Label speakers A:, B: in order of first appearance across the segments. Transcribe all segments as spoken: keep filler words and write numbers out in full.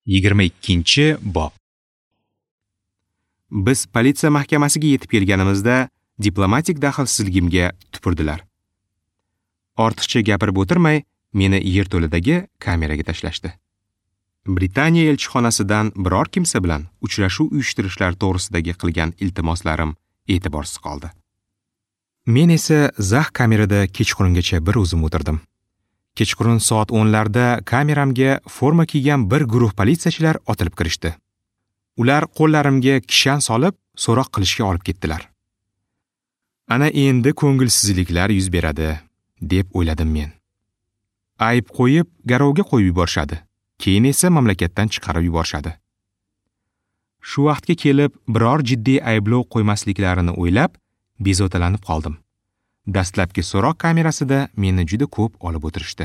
A: yigirma ikkinchi bob. Biz politsiya mahkamasiga yetib kelganimizda diplomatik daxlsizligimga tupurdilar. Ortiqcha gapirib o'tirmay, meni yerto'ladagi kameraga tashlashdi. Britaniya elchixonasidan biror kimsa bilan uchrashuv uyushtirishlar to'g'risidagi qilgan iltimoslarim e'tiborsiz qoldi. Men esa zax kamerada kechqurungacha bir o'zim o'tirdim. Kechqurun soat o'nlarda kameramga forma kiygan bir guruh politsiyachilar otilib kirishdi. Ular qo'llarimga kishan solib, so'roq qilishga olib ketdilar. Ana endi ko'ngilsizliklar yuz beradi, deb o'yladim men. Ayb qo'yib, garovga qo'yib yuborishadi. Keyin esa mamlakatdan chiqarib yuborishadi. Shu vaqtga kelib, biror jiddiy ayblov qo'ymasliklarini o'ylab, bezovtalanib qoldim. Dastlabki so'roq kamerasida meni juda ko'p olib o'tirishdi.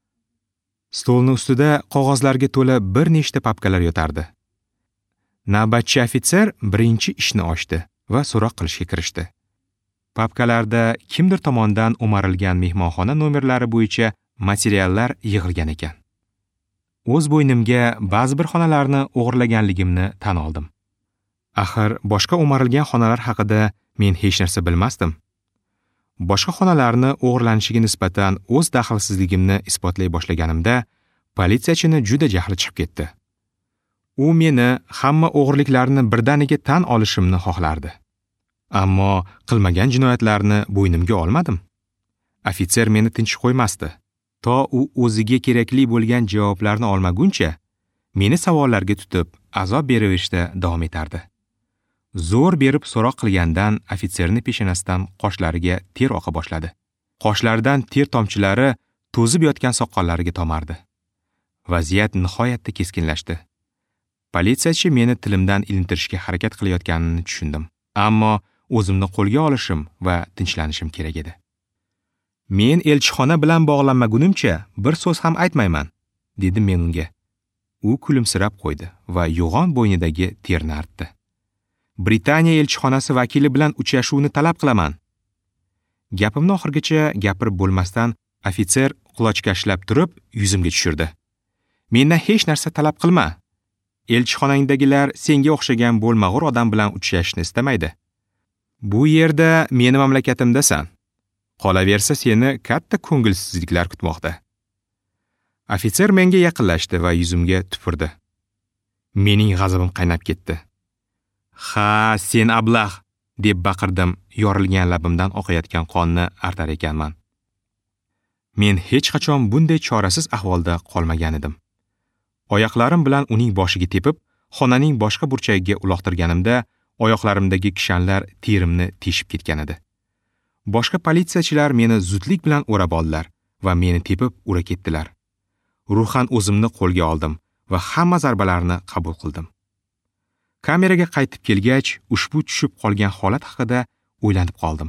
A: Stolni ustida qog'ozlarga to'la bir nechta papkalar yotardi. Navbatchi ofitser birinchi ishni ochdi va so'roq qilishga kirishdi. Papkalarda kimdir tomonidan o'marilgan mehmonxona nomerlari bo'yicha materiallar yig'ilgan ekan. O'z bo'ynimga ba'zi bir xonalarni o'g'irlaganligimni tan oldim. Axir boshqa o'marilgan xonalar haqida men hech narsa bilmasdim. Boshqa xonalarni o'g'irlanishiga nisbatan o'z daxlsizligimni isbotlay boshlaganimda, politsiyachini juda jahli chiqib ketdi. U meni hamma o'g'irliklarni birdaniga tan olishimni xohlardi. Ammo qilmagan jinoyatlarni bo'ynimga olmadim. Ofitser meni tinch qo'ymasdi. To u o'ziga kerakli bo'lgan javoblarni olmaguncha, meni savollarga tutib, azob beraverishda davom etardi. Zo'r berib so'roq qilgandan ofitserni peshonasidan qoshlariga ter oqa boshladi. Qoshlaridan ter tomchilari to'zib yotgan soqollariga tomardi. Vaziyat nihoyatda keskinlashdi. Politsiyachi meni tilimdan ilintirishga harakat qilayotganini tushundim. Ammo o'zimni qo'lga olishim va tinchlanishim kerak edi. Men elchixona bilan bog'lanmagunimcha bir so'z ham aytmayman, dedim men unga. U kulimsirab qo'ydi va yo'g'on bo'ynidagi terni artdi. Britaniya elchixonasi vakili bilan uchrashuvni talab qilaman. Gapimni oxirgacha gapirib bo'lmasdan ofitser qulochkashlab turib yuzimga tushirdi. Mendan hech narsa talab qilma. Elchixonangdagilar senga o'xshagan bo'lmag'ur odam bilan uchrashishni istamaydi. Bu yerda meni mamlakatimdasan. Qolaversa seni katta ko'ngilsizliklar kutmoqda. Ofitser menga yaqinlashdi va yuzimga tupurdi. Mening g'azabim qaynab ketdi. "Ha, sen ablah!" deb baqirdim, yorilgan labimdan oqayotgan qonni artar ekanman. Men hech qachon bunday chorasiz ahvolda qolmagan edim. Oyoqlarim bilan uning boshiga tepib, xonaning boshqa burchagiga uloqtirganimda, oyoqlarimdagi kishanlar terimni teshib ketgan edi. Boshqa politsiyachilar meni zudlik bilan o'rab oldilar va meni tepib ura ketdilar. Ruhan o'zimni qo'lga oldim va hamma zarbalarni qabul qildim. Kameraga qaytib kelgach, ushbu tushib qolgan holat haqida o'ylanib qoldim.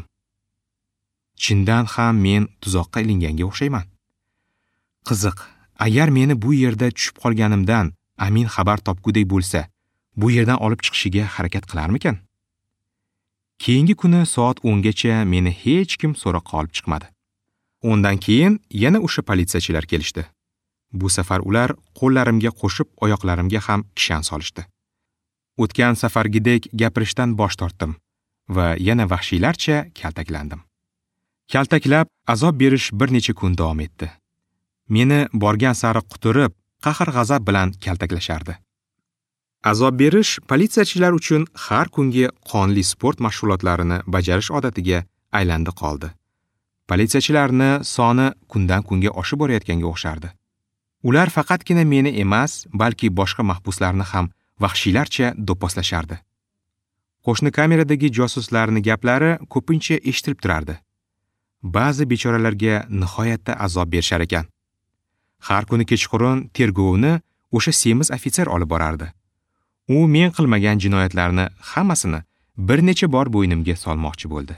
A: Chindan ham men tuzoqqa ilinganga o'xshayman. Qiziq, agar meni bu yerda tushib qolganimdan Amin xabar topgudek bo'lsa, bu yerdan olib chiqishiga harakat qilarmikan? Keyingi kuni soat o'ngacha meni hech kim so'roqqa olib chiqmadi. Undan keyin yana o'sha politsiyachilar kelishdi. Bu safar ular qo'llarimga qo'shib oyoqlarimga ham kishan solishdi. O'tgan safargidek gapirishdan bosh tortdim va yana vahshiylarcha kaltaklandim. Kaltaklab, azob berish bir necha kun davom etdi. Meni borgan sari quturib, qahr-g'azab bilan kaltaklashardi. Azob berish politsiyachilar uchun har kungi qonli sport mashg'ulotlarini bajarish odatiga aylandi qoldi. Politsiyachilarni soni kundan kunga oshib borayotganga o'xshardi. Ular faqatgina meni emas, balki boshqa mahbuslarni ham vahshiylarcha do'pposlashardi. Qo'shni kameradagi josuslarning gaplari ko'pincha eshitilib turardi. Ba'zi bechoralarga nihoyatda azob berishar ekan. Har kuni kechqurun tergovni o'sha semiz ofitser olib borardi. U men qilmagan jinoyatlarni hammasini bir necha bor bo'ynimga solmoqchi bo'ldi.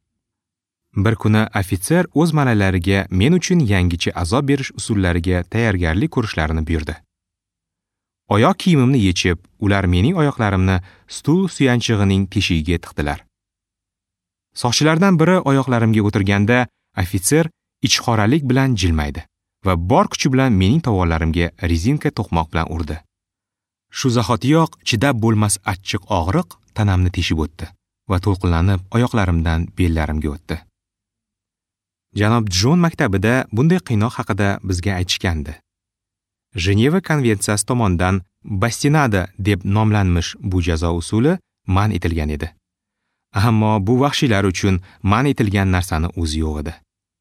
A: Bir kuni ofitser o'z malalariga men uchun yangicha azob berish usullariga tayyorgarlik ko'rishlarini buyurdi. Oyoq kiyimimni yechib, ular mening oyoqlarimni stul suyanchig'ining teshigiga tiqdilar. Soqchilardan biri oyoqlarimga o'tirganda, ofitser ichqoralik bilan jilmaydi va bor kuchi bilan mening tovonlarimga rezinka to'qmoq bilan urdi. Shu zahotiyoq chidab bo'lmas achchiq og'riq tanamni teshib o'tdi va to'lqinlanib oyoqlarimdan bellarimga o'tdi. Janob Jon maktabida bunday qiynoq haqida bizga aytishgandi. Jeneva konvensiyasi tomonidan bastinada deb nomlanmish bu jazo usuli man etilgan edi. Ammo bu vahshiylar uchun man etilgan narsani o'zi yo'q edi.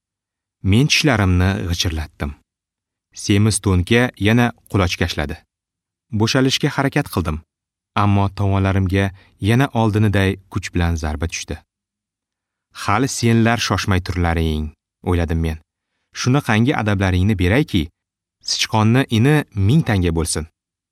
A: Men tishlarimni g'ichirlatdim. Semiz to'nka yana quloch kashladi. Bo'shalishga harakat qildim, ammo tovonlarimga yana oldiniday kuch bilan zarba tushdi. Hali senlar shoshmay turlaring, o'yladim men. Shunaqangi adablaringni berayki, sichqonni ini ming tanga bo'lsin.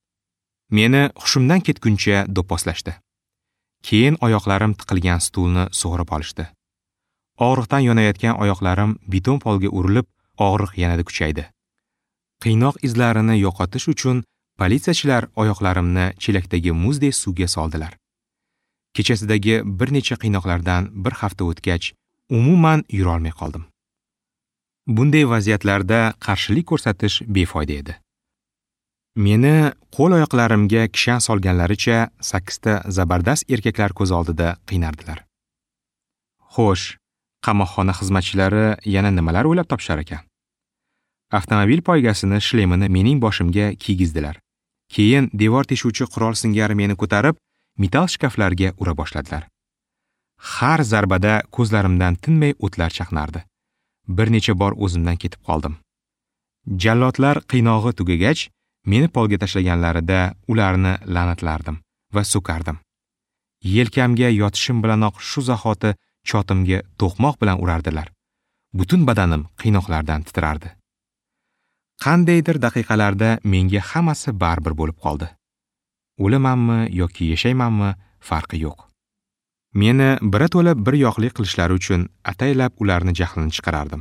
A: Meni hushimdan ketguncha do'pposlashdi. Keyin oyoqlarim tiqilgan stulni sug'urib olishdi. Og'riqdan yonayotgan oyoqlarim beton polga urilib, og'riq yanada kuchaydi. Qiynoq izlarini yo'qotish uchun politsiyachilar oyoqlarimni chelakdagi muzdek suvga soldilar. Kechasidagi bir necha qiynoqlardan bir hafta o'tgach, umuman yura olmay qoldim. Bunday vaziyatlarda qarshilik ko'rsatish befoyda edi. Meni qo'l-oyoqlarimga kishan solganlaricha sakkizta zabardast erkaklar ko'z oldida qiynardilar. Xo'sh, qamoqxona xizmatchilari yana nimalar o'ylab topishar ekan? Avtomobil poygasini shlemini mening boshimga kiygizdilar. Keyin devor teshuvchi qurol singari meni ko'tarib, metall shkaflarga ura boshladilar. Har zarbada ko'zlarimdan tinmay o'tlar chaqnardi. Bir necha bor o'zimdan ketib qoldim. Jallodlar qiynog'i tugagach, meni polga tashlaganlarida ularni la'natlardim va so'kardim. Yelkamga yotishim bilanoq shu zahoti chotimga to'qmoq bilan urardilar. Butun badanim qiynoqlardan titrardi. Qandaydir daqiqalarda menga hammasi baribir bo'lib qoldi. O'lamanmi yoki yashaymanmi farqi yo'q. Meni birato'la bir yoqli qilishlari uchun ataylab ularni jahlini chiqarardim.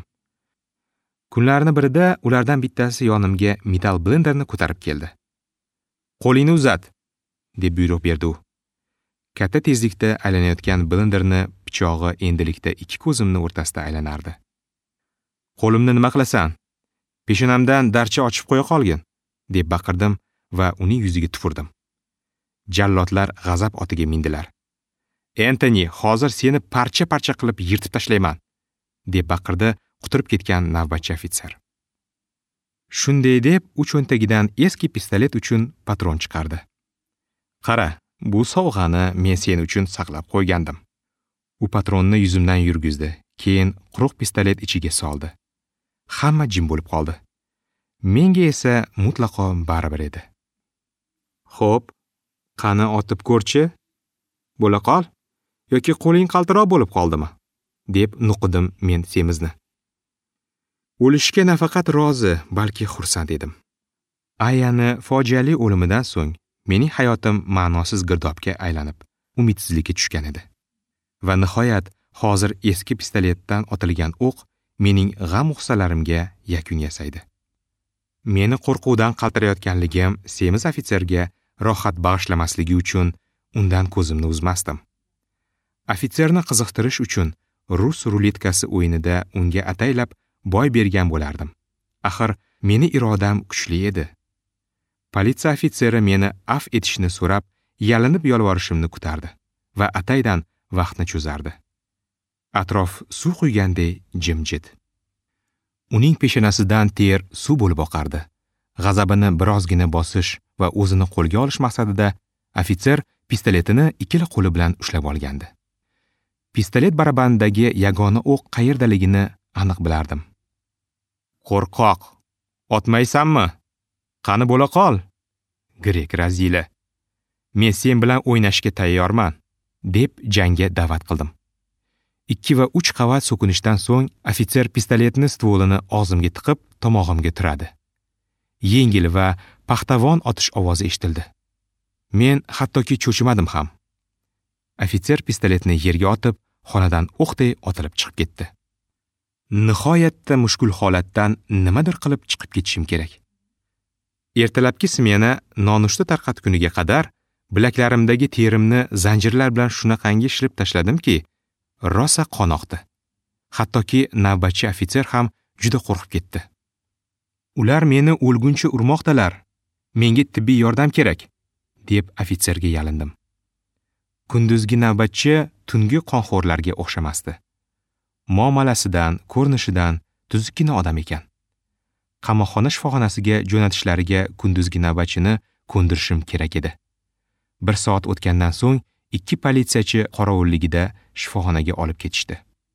A: Kunlarning birida ulardan bittasi yonimga metall blenderni ko'tarib keldi. "Qo'lingni uzat", deb buyruq berdi u. Katta tezlikda aylanayotgan blenderni pichog'i endilikda ikki ko'zimni o'rtasida aylanardi. "Qo'limni nima qilasan? Peshonamdan darcha ochib qo'ya qolgin", deb baqirdim va uning yuziga tufurdim. Jallodlar g'azab otiga mindilar. "Antoni, hozir seni parcha-parcha qilib yirtib tashlayman", deb baqirdi quturib ketgan navbatchi ofitser. Shunday deb u cho'ntagidan eski pistolet uchun patron chiqardi. "Qara, bu sovg'ani men sen uchun saqlab qo'ygandim." U patronni yuzimdan yurgizdi, keyin quruq pistolet ichiga soldi. Hamma jim bo'lib qoldi. Menga esa mutlaqo baribir edi. "Xo'p, qani otib ko'rchi? Bo'la qol yoki qo'ling qaltiroq bo'lib qoldimi?" deb nuqidim men semizni. O'lishga nafaqat rozi, balki xursand edim. Ayani fojiali o'limidan so'ng mening hayotim ma'nosiz girdobga aylanib, umidsizlikka tushgan edi. Va nihoyat hozir eski pistoletdan otilgan o'q mening g'am-g'ussalarimga yakun yasaydi. Meni qo'rquvdan qaltirayotganligim semiz ofitserga rohat bag'ishlamasligi uchun undan ko'zimni uzmasdim. Ofitserni qiziqtirish uchun rus ruletkasi o'yinida unga ataylab boy bergan bo'lardim. Axir meni irodam kuchli edi. Politsiya ofitseri meni af etishni so'rab, yalinib yolvorishimni kutardi va ataydan vaqtni cho'zardi. Atrof suv quyganday jimjit. Uning peshonasidan ter suv bo'lib oqardi. G'azabini birozgina bosish va o'zini qo'lga olish maqsadida ofitser pistoletini ikkala qo'li bilan ushlab olgandi. Pistolet barabanidagi yagona o'q qayerdaligini aniq bilardim. "Qo'rqoq, otmaysanmi? Qani bo'la qol?" Grek razila. "Men sen bilan o'ynashga tayyorman", deb jangga da'vat qildim. ikki va uch qavat so'kinishdan so'ng ofitser pistoletni stvolini og'zimga tiqib, tomog'imga tiradi. Yengil va paxtavon otish ovozi eshitildi. Men hattoki cho'chimadim ham. Ofitser pistoletni yerga otib, xonadan o'qday otilib chiqib ketdi. Nihoyatda mushkul holatdan nimadir qilib chiqib ketishim kerak. Ertalabki smena nonushta tarqatguniga qadar bilaklarimdagi terimni zanjirlar bilan shunaqangi shilib tashladimki, rosa qon oqdi. Hattoki navbatchi ofitser ham juda qo'rqib ketdi. "Ular meni o'lguncha urmoqdalar. Menga tibbiy yordam kerak", deb ofitserga yalindim. Kunduzgi navbatchi tungi qonxo'rlarga o'xshamasdi. Muomalasidan, ko'rinishidan tuzukkina odam ekan. Qamoqxona shifoxonasiga jo'natishlariga kunduzgi navbatchini ko'ndirishim kerak edi. Bir soat o'tgandan so'ng ikki politsiyachi qorovulligida shifoxonaga olib ketishdi.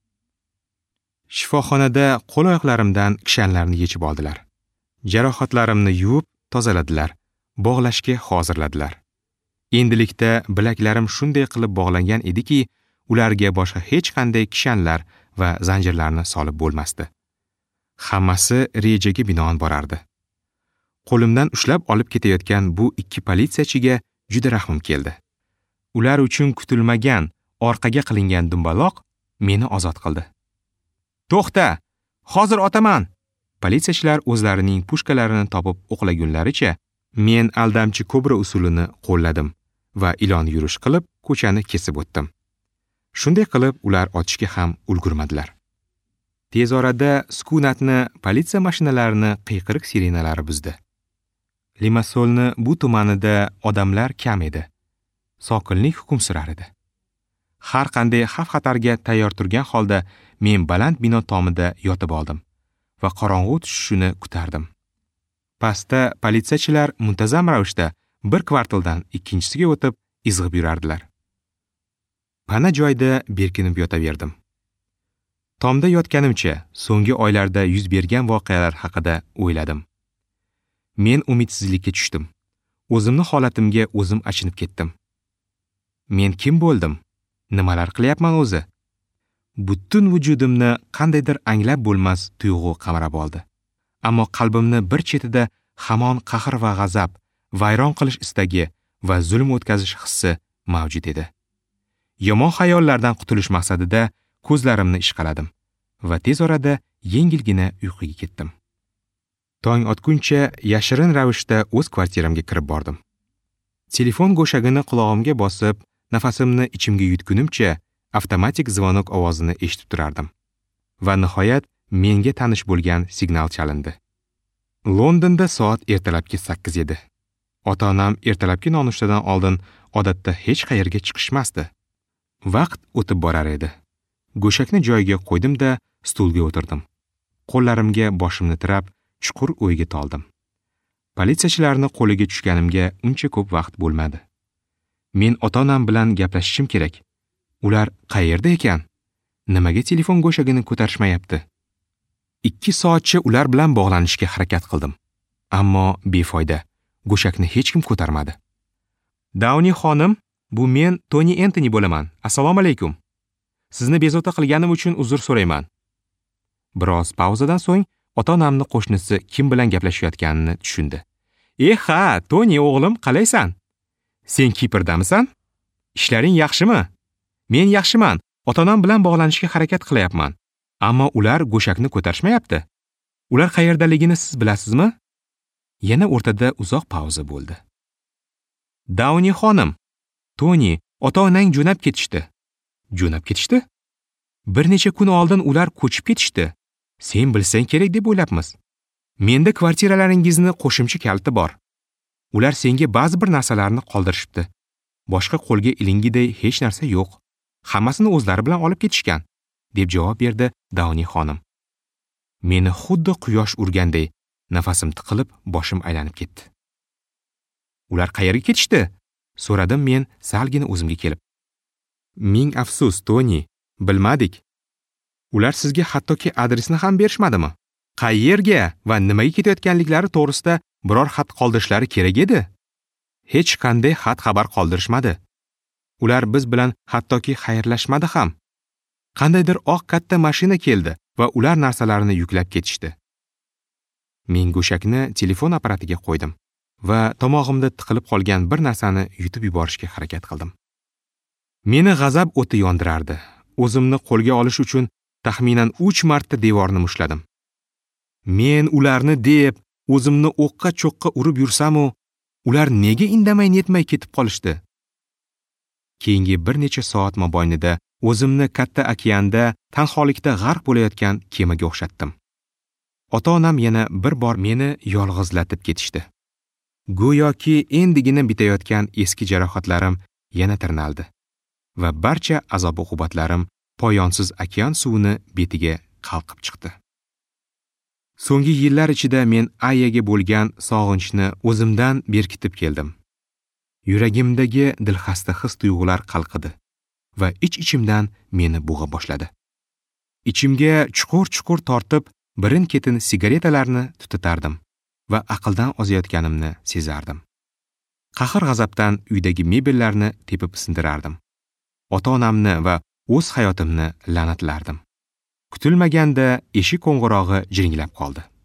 A: Shifoxonada qo'l-oyoqlarimdan kishanlarni yechib oldilar. Jarohatlarimni yuvib, tozaladilar, bog'lashga hozirladilar. Endilikda bilaklarim shunday qilib bog'langan ediki, ularga boshqa hech qanday kishanlar va zanjirlarni solib bo'lmasdi. Hammasi rejaga binoan borardi. Qo'limdan ushlab olib ketayotgan bu ikki politsiyachiga juda rahmim keldi. Ular uchun kutilmagan, orqaga qilingan dumbaloq meni ozod qildi. "To'xta! Hozir otaman!" Politsiyachilar o'zlarining pushkalarini topib o'qlagunlaricha men aldamchi kobra usulini qo'lladim va ilon yurish qilib ko'chani kesib o'tdim. Shunday qilib ular otishga ham ulgurmadilar. Tez orada sukunatni politsiya mashinalarini qiyqiriq sirenalari buzdi. Limassolni bu tumanida odamlar kam edi. Sokinlik hukm surar edi. Har qanday xavf-xatarga tayyor turgan holda men baland bino tomida yotib oldim va qorong'u tushishini kutardim. Pastda politsiyachilar muntazam ravishda bir kvartaldan ikkinchisiga o'tib izg'ib yurardilar. Pana joyda berkinib yotaverdim. Tomda yotganimcha so'nggi oylarda yuz bergan voqealar haqida o'yladim. Men umidsizlikka tushdim. O'zimni holatimga o'zim achinib ketdim. Men kim bo'ldim? Nimalar qilyapman o'zi? Butun vujudimni qandaydir anglab bo'lmas tuyg'u qamrab oldi. Ammo qalbimni bir chetida hamon qahr va g'azab, vayron qilish istagi va zulm o'tkazish hissi mavjud edi. Yomon xayollardan qutulish maqsadida ko'zlarimni ishqaladim va tez orada yengilgina uyquga ketdim. Tong otguncha yashirin ravishda o'z kvartiramga kirib bordim. Telefon go'shagini qulog'imga bosib, nafasimni ichimga yutgunimcha avtomatik zvonok ovozini eshitib turardim. Va nihoyat menga tanish bo'lgan signal chalindi. Londonda soat ertalabki sakkiz edi. Ota-onam ertalabki nonushtadan oldin odatda hech qayerga chiqishmasdi. Vaqt o'tib borar edi. Go'shakni joyiga qo'ydim-da, stulga o'tirdim. Qo'llarimga boshimni tirab, chuqur o'yga toldim. Politsiyachilarni qo'liga tushganimga uncha ko'p vaqt bo'lmadi. Men ota-onam bilan gaplashishim kerak. Ular qayerda ekan? Nimaga telefon go'shagini ko'tarishmayapti? ikki soatcha ular bilan bog'lanishga harakat qildim. Ammo befoyda. Go'shakni hech kim ko'tarmadi. Downi xonim, bu men Toni Entoni bo'laman. Assalomu alaykum. Sizni bezovta qilganim uchun uzr so'rayman. Biroz pauzadan so'ng ota-onamni qo'shnisi kim bilan gaplashayotganini tushundi. "Eh, ha, Toni o'g'lim, qalaysan? Sen Kipr'damisan? Ishlaring yaxshimi?" "Men yaxshiman. Ota-onam bilan bog'lanishga harakat qilyapman. Ammo ular go'shakni ko'tarishmayapti. Ular qayerdaligini siz bilasizmi?" Yana o'rtada uzoq pauza bo'ldi. "Downi xonim, Toni, ota-onang jo'nab ketishdi." "Jo'nab ketishdi? Bir necha kun oldin ular ko'chib ketishdi. Sen bilsang kerak deb o'ylabmiz. Menda kvartiralaringizni qo'shimcha kaliti bor. Ular senga ba'zi bir narsalarni qoldirishibdi. Boshqa qo'lga ilingiday hech narsa yo'q. Hammasini o'zlari bilan olib ketishgan", deb javob berdi Downi xonim. Meni xuddi quyosh urganday nafasim tiqilib, boshim aylanib ketdi. "Ular qayerga ketishdi?" so'radim men salgina o'zimga kelib. "Ming afsus, Toni, bilmadik. Ular sizga hattoki adresni ham berishmadimi? Qayerga va nimaga ketayotganliklari to'g'risida biror xat qoldirishlari kerak edi. Hech qanday xat xabar qoldirishmadi. Ular biz bilan hattoki xayrlashmadi ham. Qandaydir oq katta mashina keldi va ular narsalarini yuklab ketishdi." Men go'shakni telefon apparatiga qo'ydim va tomog'imda tiqilib qolgan bir narsani yutib yuborishga harakat qildim. Meni g'azab o'ti yondirardi. O'zimni qo'lga olish uchun taxminan uch marta devorni mushladim. Men ularni deb o'zimni o'qqa-cho'qqa urib yursam-u, ular nega indamay netmay ketib qolishdi? Keyingi bir necha soat mobaynida o'zimni katta okeanda tanholikda g'arq bo'layotgan kemaga o'xshatdim. Ota-onam yana bir bor meni yolg'izlatib ketishdi. Go'yoki endigina bitayotgan eski jarohatlarim yana tirnaldi va barcha azob-uqubatlarim poyonsiz okean suvini betiga qalqib chiqdi. So'nggi yillar ichida men Ayaga bo'lgan sog'inchni o'zimdan berkitib keldim. Yuragimdagi dilxasta his-tuyg'ular qalqidi va ich-ichimdan meni bo'g'a boshladi. Ichimga chuqur-chuqur tortib, birin-ketin sigaretalarni tutatardim va aqldan ozayotganimni sezardim. Qahr-g'azabdan uydagi mebellarni tepib sindirardim. Ota-onamni va o'z hayotimni la'natlardim. Kutilmaganda eshik qo'ng'irog'i jiringlab qoldi.